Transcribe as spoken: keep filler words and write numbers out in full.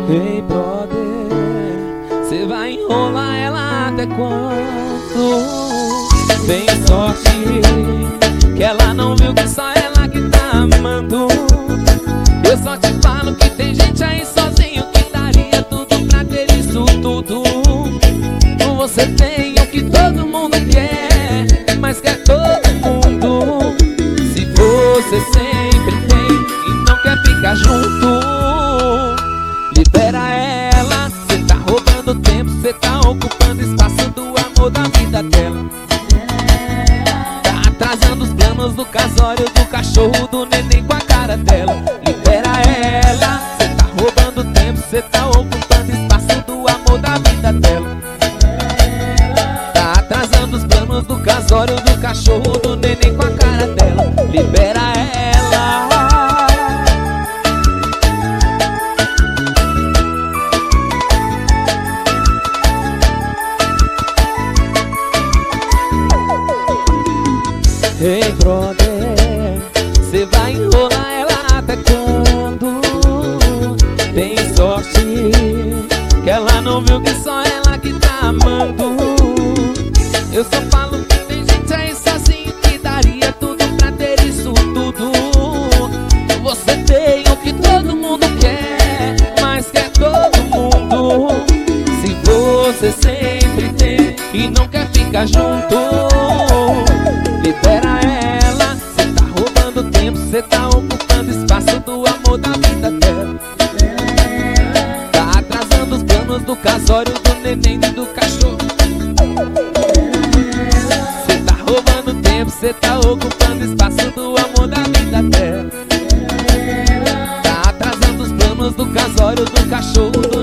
Ei, brother, cê vai enrolar ela até quando? Tem sorte que ela não viu que só ela que tá amando. Eu só te falo que tem gente aí sozinho que daria tudo pra ter isso tudo. Você tem o que todo mundo quer, mas quer todo mundo. Se você sempre tem e não quer ficar junto, libera ela. Cê tá roubando tempo, cê tá ocupando espaço do amor da vida dela. Tá atrasando os planos do casório, do cachorro, do neném com a cara dela. Libera ela. Cê tá roubando tempo, cê tá ocupando espaço do amor da vida dela. Tá atrasando os planos do casório, do cachorro, do neném com a cara dela. Libera ela. Ei, brother, cê vai enrolar ela até quando? Tem sorte que ela não viu que só ela que tá amando. Eu só falo que tem gente aí sozinho que daria tudo pra ter isso tudo. Você tem o que todo mundo quer, mas quer todo mundo. Se você sempre tem e não quer ficar junto, libera ela. Cê tá roubando tempo, cê tá ocupando espaço do amor da vida dela. Tá atrasando os planos do casório, do neném e do cachorro. Cê tá roubando tempo, cê tá ocupando espaço do amor da vida dela. Tá atrasando os planos do casório, do cachorro, do